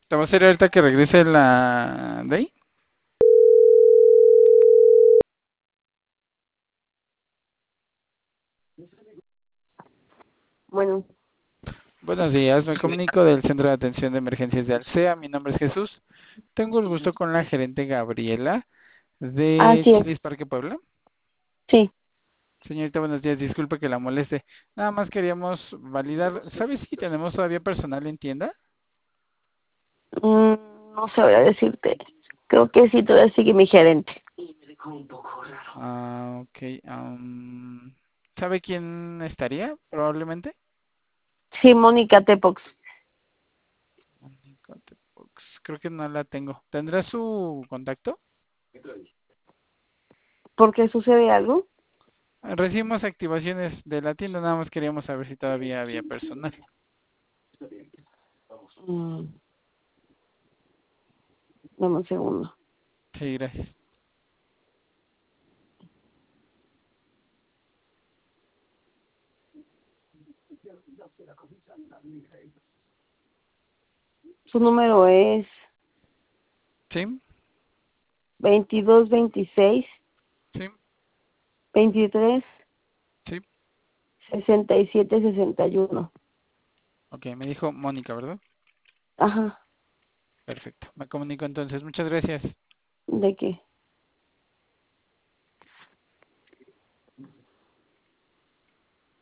¿Te va a hacer ahorita que regrese la de ahí? Bueno, Buenos días, me comunico del Centro de Atención de Emergencias de Alsea. Mi nombre es Jesús. Tengo el gusto con la gerente Gabriela de así es, Chelis Parque Puebla. sí. Señorita, buenos días. Disculpe que la moleste. Nada más queríamos validar. ¿Sabe si tenemos todavía personal en tienda? Mm, no sabría decirte. Creo que sí, todavía sigue mi gerente. Ah, ok. ¿Sabe quién estaría? Probablemente. Sí, Mónica Tepox. Mónica Tepox. Creo que no la tengo. ¿Tendrá su contacto? ¿Por qué sucede algo? Recibimos activaciones de la tienda, nada más queríamos saber si todavía había personal. Mm, dame un segundo. Sí, gracias. Su número es Sí, 2226 sí, 23 sí. 67 61. Ok, me dijo Mónica, ¿verdad? Ajá, Perfecto. Me comunico entonces. Muchas gracias. ¿de qué?